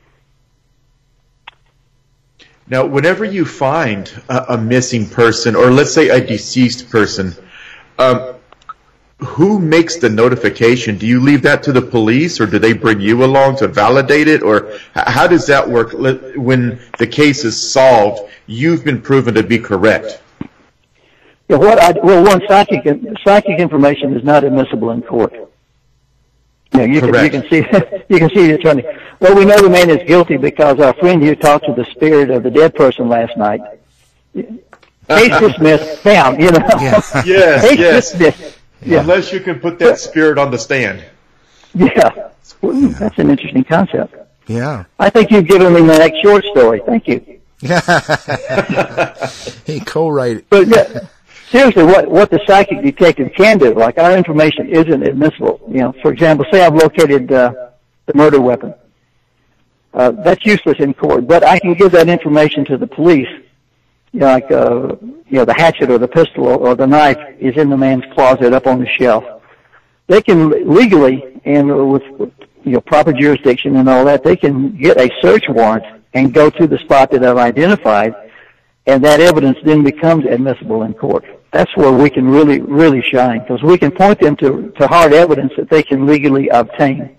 Now, whenever you find a, a missing person, or let's say a deceased person, um, who makes the notification? Do you leave that to the police, or do they bring you along to validate it, or how does that work when the case is solved? You've been proven to be correct. Yeah, what I, well, one, psychic, psychic information is not admissible in court. You know, you can, you can see, you can see the attorney. Well, we know the man is guilty because our friend here talked to the spirit of the dead person last night. Case dismissed, found, you know. Yeah. Yes, Case yes. dismissed. Yeah. Unless you can put that spirit on the stand. Yeah. Well, that's an interesting concept. Yeah. I think you've given me my next short story. Thank you. he co-write. But yeah, seriously, what what the psychic detective can do, like our information isn't admissible. You know, for example, say I've located uh, the murder weapon. Uh, that's useless in court, but I can give that information to the police. You know, like uh, you know, the hatchet or the pistol or, or the knife is in the man's closet up on the shelf. They can legally, and with you know proper jurisdiction and all that, they can get a search warrant and go to the spot that I've identified, and that evidence then becomes admissible in court. That's where we can really, really shine, because we can point them to, to hard evidence that they can legally obtain.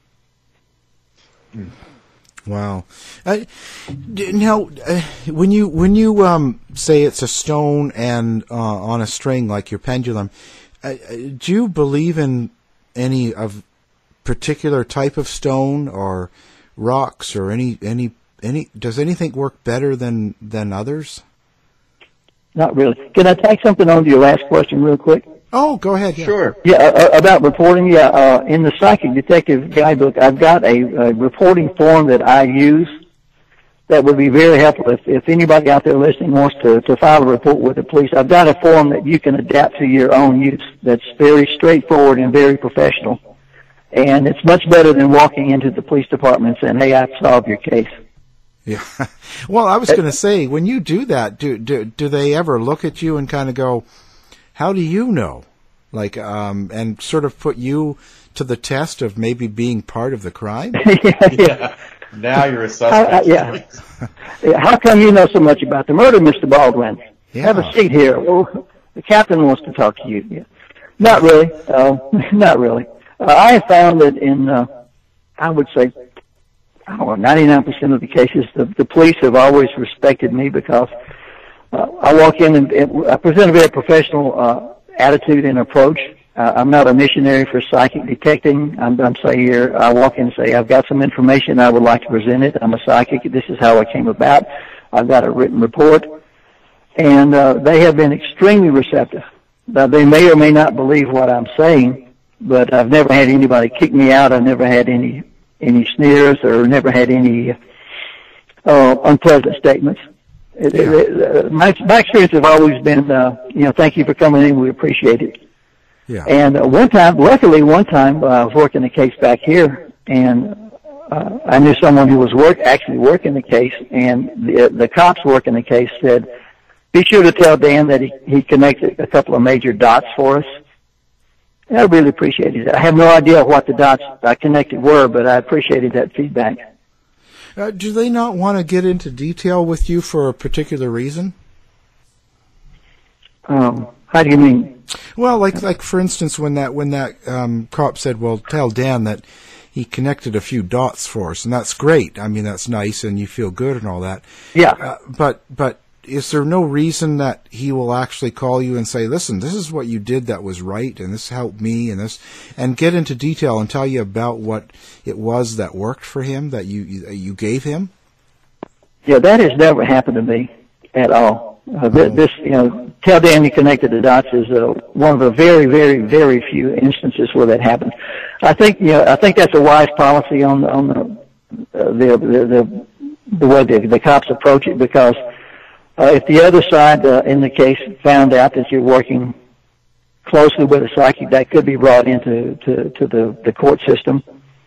Wow. Uh, now, uh, when you when you um, say it's a stone and uh, on a string like your pendulum, uh, do you believe in any of particular type of stone or rocks or any any any? Does anything work better than than others? Not really. Can I take something on to your last question real quick? Oh, go ahead. Yeah. Sure. Yeah, uh, about reporting. Yeah, uh, in the Psychic Detective Guidebook, I've got a, a reporting form that I use that would be very helpful if, if anybody out there listening wants to, to file a report with the police. I've got a form that you can adapt to your own use that's very straightforward and very professional. And it's much better than walking into the police department and saying, hey, I've solved your case. Yeah. Well, I was going to say, when you do that, do, do do they ever look at you and kind of go, how do you know? Like, um, and sort of put you to the test of maybe being part of the crime? yeah, yeah. Now you're a suspect. How, uh, yeah. yeah. How come you know so much about the murder, Mister Baldwin? Yeah. Have a seat here. Well, the captain wants to talk to you. Yeah. Not really. Uh, not really. Uh, I have found that in, uh, I would say, I don't know, ninety-nine percent of the cases, the, the police have always respected me because uh, I walk in and, and I present a very professional uh, attitude and approach. Uh, I'm not a missionary for psychic detecting. I'm, I'm say here, I walk in and say, I've got some information, I would like to present it. I'm a psychic. This is how it came about. I've got a written report. And uh, they have been extremely receptive. Now, they may or may not believe what I'm saying, but I've never had anybody kick me out. I've never had any any sneers or never had any uh, unpleasant statements. It, Yeah. it, uh, my, my experience has always been, uh, you know, thank you for coming in. We appreciate it. Yeah. And uh, one time, luckily one time, uh, I was working a case back here, and uh, I knew someone who was work actually working the case, and the, the cops working the case said, be sure to tell Dan that he, he connected a couple of major dots for us. And I really appreciated it. I have no idea what the dots I connected were, but I appreciated that feedback. Uh, do they not want to get into detail with you for a particular reason? Um, how do you mean? Well, like, like for instance, when that when that um, cop said, "Well, tell Dan that he connected a few dots for us," and that's great. I mean, that's nice, and you feel good and all that. Yeah. Uh, but but is there no reason that he will actually call you and say, "Listen, this is what you did that was right, and this helped me, and this," and get into detail and tell you about what it was that worked for him, that you you, you gave him? Yeah, that has never happened to me at all. Uh, th- this, you know, tell Dan you connected the dots is uh, one of the very, very, very few instances where that happened. I think, you know, I think that's a wise policy on the on the uh, the, the the the way the, the cops approach it, because uh, if the other side uh, in the case found out that you're working closely with a psychic, that could be brought into to, to the, the court system.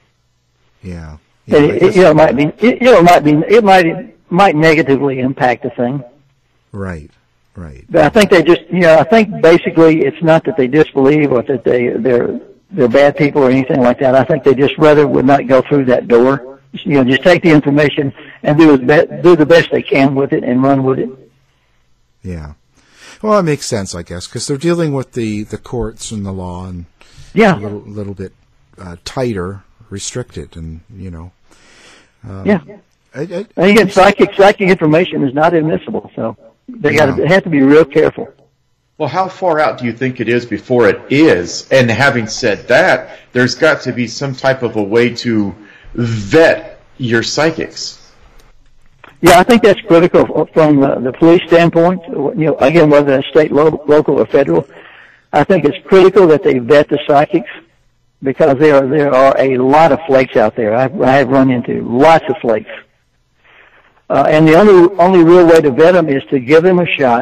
Yeah. Yeah, it, it, you know, it might be, it, you know, it might be, it might might negatively impact the thing. Right, right. But I think they just, you know, I think basically it's not that they disbelieve or that they they're they're bad people or anything like that. I think they just rather would not go through that door. You know, just take the information and do as be, do the best they can with it and run with it. Yeah. Well, that makes sense, I guess, because they're dealing with the, the courts and the law, and yeah, a little, little bit uh, tighter, restricted, and you know. Um, yeah. I, I, and again, psychic psychic information is not admissible, so they got to they have to be real careful. Well, how far out do you think it is before it is? And having said that, there's got to be some type of a way to vet your psychics. Yeah, I think that's critical from the, the police standpoint. You know, again, whether it's state, lo- local, or federal, I think it's critical that they vet the psychics, because there are there are a lot of flakes out there. I've, I have run into lots of flakes, uh, and the only only real way to vet them is to give them a shot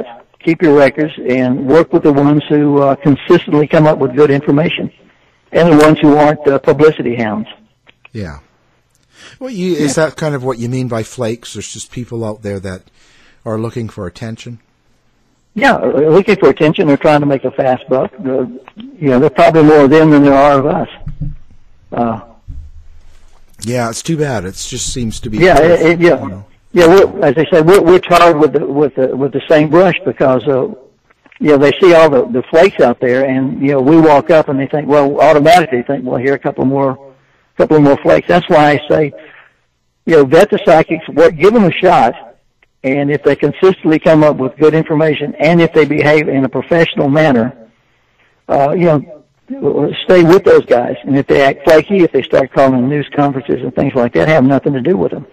keep your records, and work with the ones who uh, consistently come up with good information, and the ones who aren't uh, publicity hounds. Yeah. Well, you, is that kind of what you mean by flakes? There's just people out there that are looking for attention? Yeah, looking for attention. They're trying to make a fast buck. Uh, you know, there are probably more of them than there are of us. Uh, yeah, it's too bad. It just seems to be. Yeah, tough, it, it, yeah, you know. yeah. We're, as they say, we're, we're tarred with the, with the with the same brush because uh, you know they see all the, the flakes out there, and you know we walk up and they think, well, automatically think, well, here are a couple more, couple more flakes. That's why I say, you know, vet the psychics, what, give them a shot. And if they consistently come up with good information, and if they behave in a professional manner, uh, you know, stay with those guys. And if they act flaky, if they start calling news conferences and things like that, have nothing to do with them.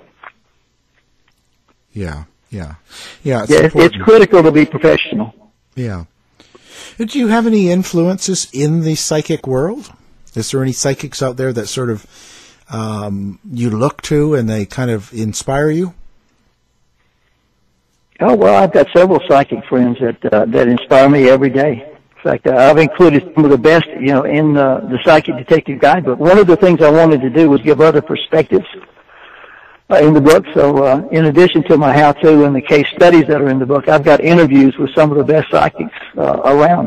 Yeah, yeah, yeah. It's, yeah, it's critical to be professional. Yeah. Do you have any influences in the psychic world? Is there any psychics out there that sort of um, you look to and they kind of inspire you? Oh, well, I've got several psychic friends that uh, that inspire me every day. In fact, uh, I've included some of the best, you know, in uh, the Psychic Detective Guidebook. One of the things I wanted to do was give other perspectives uh, in the book. So uh, in addition to my how-to and the case studies that are in the book, I've got interviews with some of the best psychics uh, around.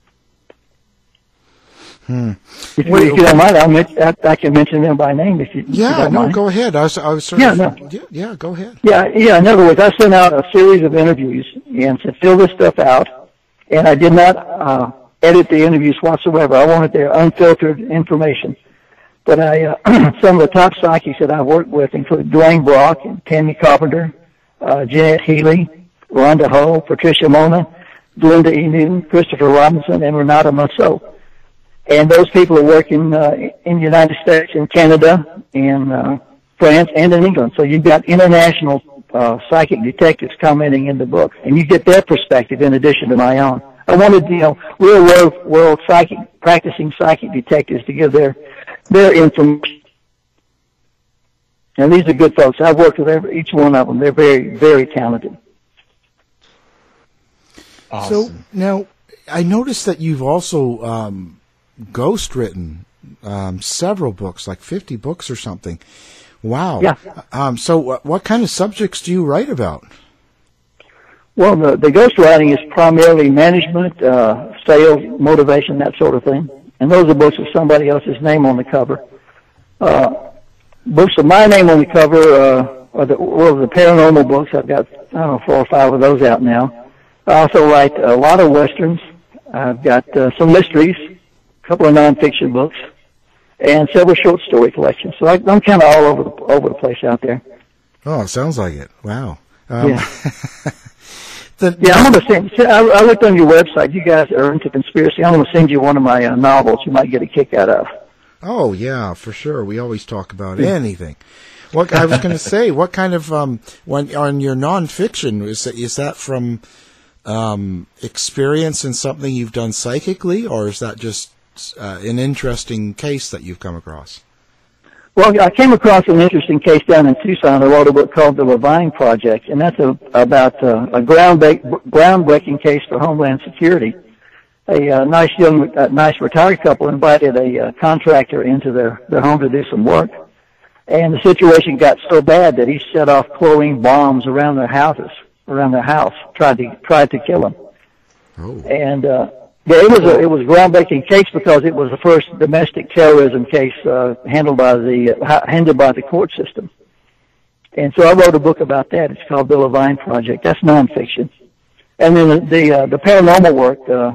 Hmm. If, you, if you don't mind, I'll mention, I, I can mention them by name if you, yeah, if you don't no, mind. go ahead. I was, I was sort yeah, of, no. yeah, yeah, go ahead. Yeah, yeah. In other words, I sent out a series of interviews and said, fill this stuff out, and I did not uh, edit the interviews whatsoever. I wanted their unfiltered information. But I, uh, some of the top psychics that I've worked with include Dwayne Brock, and Tammy Carpenter, uh, Jeanette Healy, Rhonda Hull, Patricia Mona, Glenda E. Newton, Christopher Robinson, and Renata Musso. And those people are working uh, in the United States, in Canada, in uh, France, and in England. So you've got international uh, psychic detectives commenting in the book, and you get their perspective in addition to my own. I wanted, you know, real world, world psychic, practicing psychic detectives to give their their information. And these are good folks. I've worked with every, each one of them. They're very, very talented. Awesome. So now, I noticed that you've also um, ghost written um, several books, like fifty books or something. Wow. Yeah. Um, so what, what kind of subjects do you write about? Well, the, the ghostwriting is primarily management, uh, sales, motivation, that sort of thing. And those are books with somebody else's name on the cover. Uh, books with my name on the cover uh, are the, well, the paranormal books. I've got, I don't know, four or five of those out now. I also write a lot of westerns. I've got uh, some mysteries, a couple of nonfiction books, and several short story collections. So I, I'm kind of all over the, over the place out there. Oh, it sounds like it. Wow. Um, yeah. the, yeah, I'm going to send, I, I looked on your website. You guys are into conspiracy. I'm going to send you one of my uh, novels you might get a kick out of. Oh, yeah, for sure. We always talk about yeah. anything. What I was going to say, what kind of, um, when on your nonfiction, is, is that from um, experience in something you've done psychically, or is that just uh, an interesting case that you've come across? Well, I came across an interesting case down in Tucson. I wrote a book called The Levine Project, and that's a, about uh, a groundbreaking case for Homeland Security. A uh, nice young, uh, nice retired couple invited a uh, contractor into their, their home to do some work, and the situation got so bad that he set off chlorine bombs around their houses, around their house, tried to tried to kill them. Oh. And uh, yeah, it was a, it was a groundbreaking case because it was the first domestic terrorism case uh, handled by the uh, handled by the court system. And so I wrote a book about that. It's called The Levine Project. That's nonfiction. And then the the, uh, the paranormal work, uh,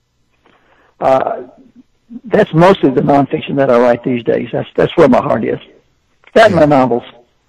uh, that's mostly the nonfiction that I write these days. That's that's where my heart is. That yeah. and my novels.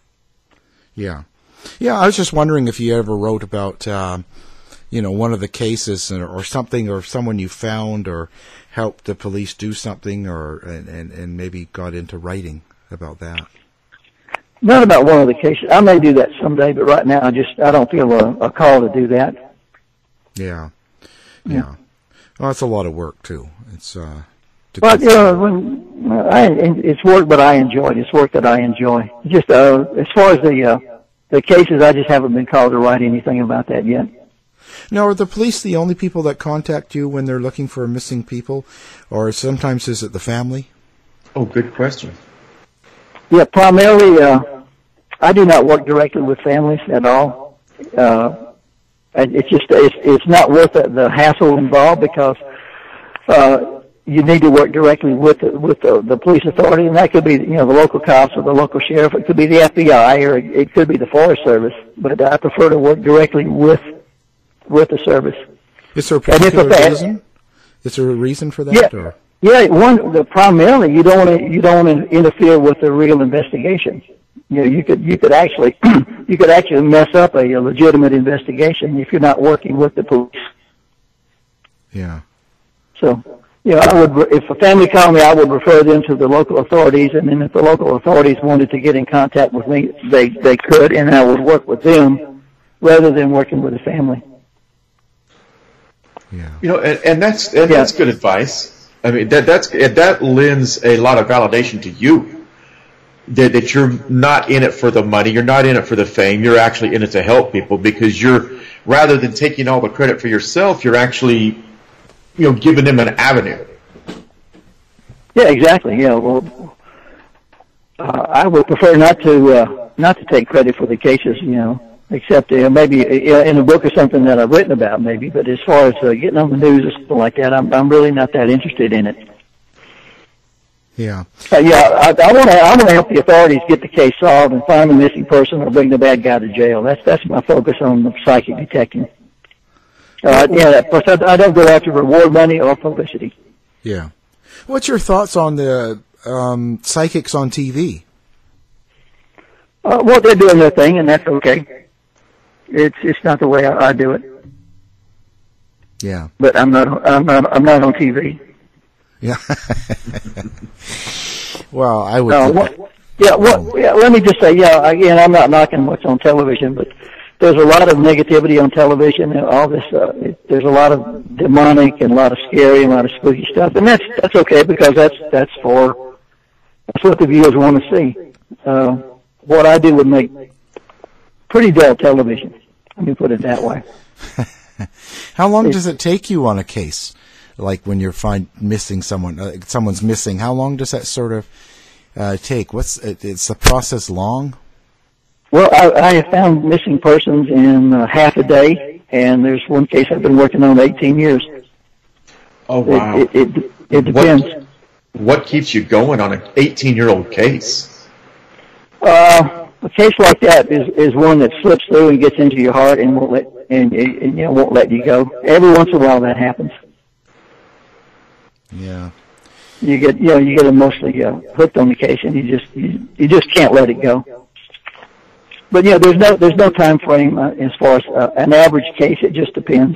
Yeah, yeah. I was just wondering if you ever wrote about. Um, you know, one of the cases or, or something, or someone you found or helped the police do something, or and, and, and maybe got into writing about that. Not about one of the cases. I may do that someday, but right now I just, I don't feel a, a call to do that. Yeah. Yeah. yeah. Well, that's a lot of work too. It's, uh, but, you know, when, I, it's work, but I enjoy it. It's work that I enjoy. Just, uh, as far as the, uh, the cases, I just haven't been called to write anything about that yet. Now, are the police the only people that contact you when they're looking for missing people, or sometimes is it the family? Oh, good question. Yeah, primarily, uh, I do not work directly with families at all. Uh, it's just it's, it's not worth the, the hassle involved because uh, you need to work directly with the, with the, the police authority, and that could be you know the local cops or the local sheriff. It could be the F B I or it, it could be the Forest Service. But I prefer to work directly with with the service. Is there a particular reason? Is there a reason for that? Yeah. Or? Yeah, one the, primarily you don't want to you don't want to interfere with the real investigation. You know, you could you could actually you could actually mess up a, a legitimate investigation if you're not working with the police. Yeah. So, you know, I would if a family called me, I would refer them to the local authorities, and then if the local authorities wanted to get in contact with me, they they could, and I would work with them rather than working with the family. Yeah. You know, and, and that's and yeah. that's good advice. I mean, that that's that lends a lot of validation to you, that that you're not in it for the money, you're not in it for the fame, you're actually in it to help people, because you're, rather than taking all the credit for yourself, you're actually, you know, giving them an avenue. Yeah, exactly. Yeah, well, uh, I would prefer not to uh, not to take credit for the cases, you know. Except uh, maybe uh, in a book or something that I've written about, maybe. But as far as uh, getting on the news or something like that, I'm I'm really not that interested in it. Yeah. Uh, yeah, I, I want to I want to help the authorities get the case solved and find the missing person or bring the bad guy to jail. That's that's my focus on the psychic detecting. Uh, yeah, plus I, I don't go after reward money or publicity. Yeah. What's your thoughts on the um, psychics on T V? Uh, well, they're doing their thing, and that's okay. It's it's not the way I, I do it. Yeah. But I'm not I'm not I'm not on T V. Yeah. Well, I would. Uh, what, yeah. What? Yeah. Let me just say, yeah. Again, I'm not knocking what's on television, but there's a lot of negativity on television. And all this. Uh, it, there's a lot of demonic and a lot of scary and a lot of spooky stuff, and that's that's okay because that's that's for that's what the viewers want to see. Uh, what I do would make pretty dull television. Let me put it that way. How long does it take you on a case? Like when you're find missing someone, uh, someone's missing. How long does that sort of uh, take? What's it, is the process long? Well, I, I have found missing persons in uh, half a day, and there's one case I've been working on eighteen years. Oh wow! It it, it, it depends. What, what keeps you going on an eighteen-year-old case? Uh. A case like that is, is one that slips through and gets into your heart and won't let and, and you know won't let you go. Every once in a while that happens. Yeah. You get you know you get emotionally uh, hooked on the case and you just you, you just can't let it go. But yeah, there's no there's no time frame uh, as far as uh, an average case. It just depends.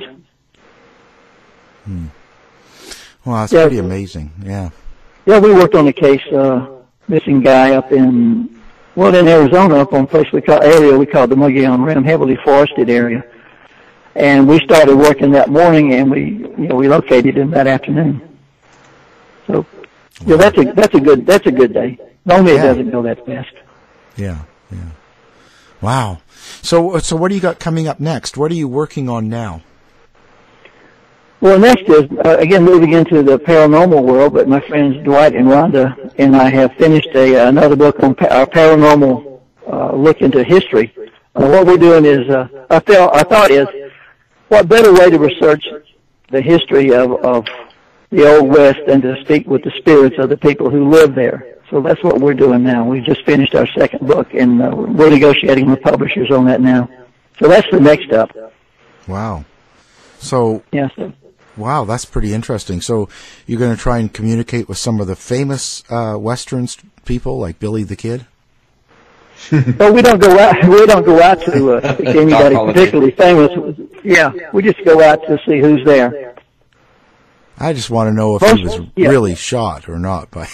Hmm. Well, that's yeah. pretty amazing. Yeah. Yeah, we worked on a case uh, missing guy up in. Well, in Arizona, up on a place we call area we call the Mogollon Rim, heavily forested area, and we started working that morning, and we, you know, we located him that afternoon. So, yeah, that's a that's a good that's a good day. Normally, yeah. It doesn't go that fast. Yeah, yeah. Wow. So, so what do you got coming up next? What are you working on now? Well, next is, uh, again, moving into the paranormal world, but my friends Dwight and Rhonda and I have finished a, another book on pa- our paranormal uh, look into history. Uh, what we're doing is, uh, I felt, our thought is, what better way to research the history of, of the Old West than to speak with the spirits of the people who live there. So that's what we're doing now. We just finished our second book, and uh, we're negotiating with publishers on that now. So that's the next step. Wow. So... Yes, sir. Wow, that's pretty interesting. So you're going to try and communicate with some of the famous uh, Western people, like Billy the Kid? Well, we don't go out. We don't go out to uh, see anybody particularly famous. Yeah, we just go out to see who's there. I just want to know if Most, he was yeah. really shot or not by.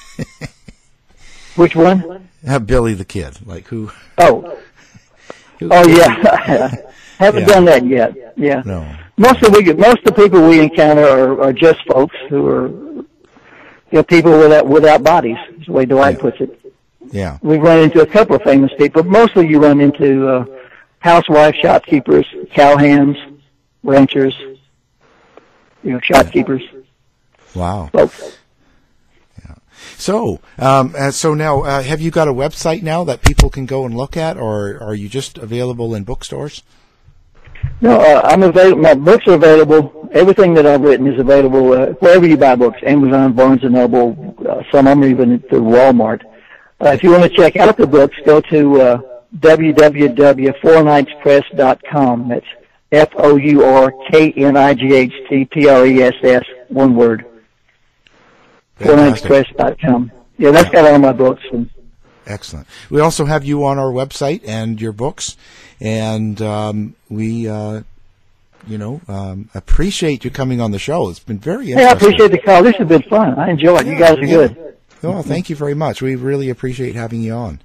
Which one? Uh, Billy the Kid, like who? Oh, who, oh yeah. Haven't yeah. done that yet. Yeah. No. Most of we most of the people we encounter are, are just folks who are, you know, people without without bodies. Is the way Dwight yeah. puts it. Yeah. We've run into a couple of famous people. Mostly, you run into uh, housewives, shopkeepers, cowhands, ranchers, you know, shopkeepers. Wow. Folks. Yeah. So, um, uh, so now, uh, have you got a website now that people can go and look at, or are you just available in bookstores? No, uh, I'm available. My books are available. Everything that I've written is available uh, wherever you buy books. Amazon, Barnes and Noble. Uh, some of them are even through Walmart. Uh, if you want to check out the books, go to uh, w w w dot four nights press dot com. That's F O U R K N I G H T P R E S S, one word. four nights press dot com. Yeah, that's got all my books. And excellent. We also have you on our website and your books, and um, we, uh, you know, um, appreciate you coming on the show. It's been very interesting. Hey, I appreciate the call. This has been fun. I enjoy it. You guys are yeah. good. Well, thank you very much. We really appreciate having you on.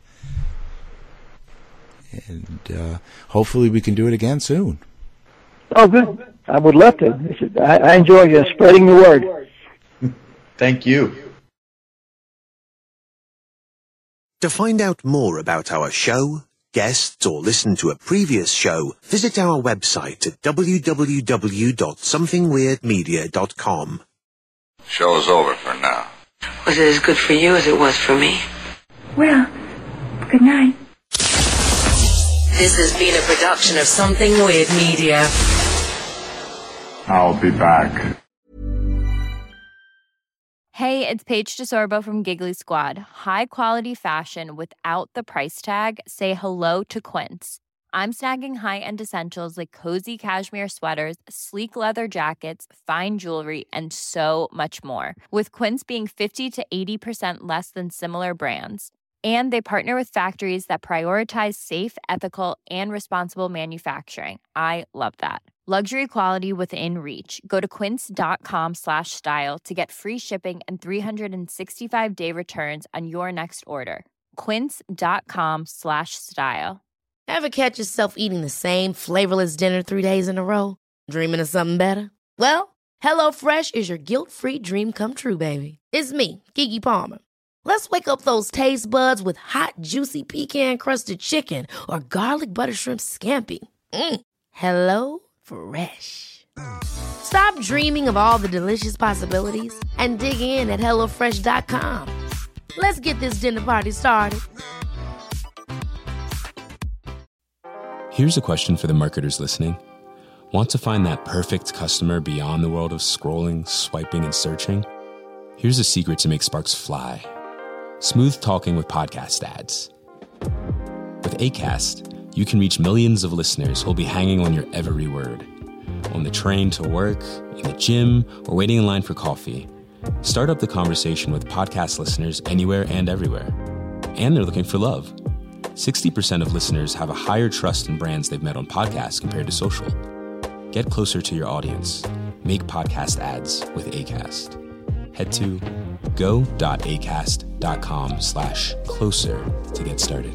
And uh, hopefully we can do it again soon. Oh, good. I would love to. I, I enjoy uh, spreading the word. Thank you. To find out more about our show, guests, or listen to a previous show, visit our website at w w w dot something weird media dot com. Show's over for now. Was it as good for you as it was for me? Well, good night. This has been a production of Something Weird Media. I'll be back. Hey, it's Paige DeSorbo from Giggly Squad. High quality fashion without the price tag. Say hello to Quince. I'm snagging high-end essentials like cozy cashmere sweaters, sleek leather jackets, fine jewelry, and so much more. With Quince being fifty to eighty percent less than similar brands. And they partner with factories that prioritize safe, ethical, and responsible manufacturing. I love that. Luxury quality within reach. Go to quince.com slash style to get free shipping and three sixty-five day returns on your next order. Quince.com slash style. Ever catch yourself eating the same flavorless dinner three days in a row? Dreaming of something better? Well, HelloFresh is your guilt-free dream come true, baby. It's me, Keke Palmer. Let's wake up those taste buds with hot, juicy pecan-crusted chicken or garlic butter shrimp scampi. Mm. Hello Fresh. Stop dreaming of all the delicious possibilities and dig in at hello fresh dot com. Let's get this dinner party started. Here's a question for the marketers listening. Want to find that perfect customer beyond the world of scrolling, swiping, and searching? Here's a secret to make sparks fly. Smooth talking with podcast ads. With Acast, you can reach millions of listeners who'll be hanging on your every word. On the train to work, in the gym, or waiting in line for coffee. Start up the conversation with podcast listeners anywhere and everywhere. And they're looking for love. sixty percent of listeners have a higher trust in brands they've met on podcasts compared to social. Get closer to your audience. Make podcast ads with Acast. Head to go.acast.com slash closer to get started.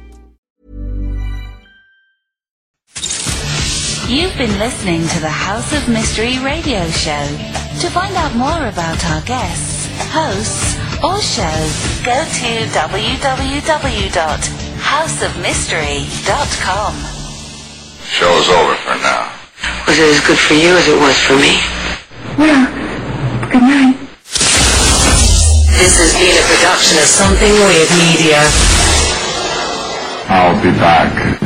You've been listening to the House of Mystery radio show. To find out more about our guests, hosts, or shows, go to w w w dot house of mystery dot com. Show's over for now. Was it as good for you as it was for me? Well, good night. This has been a production of Something Weird Media. I'll be back.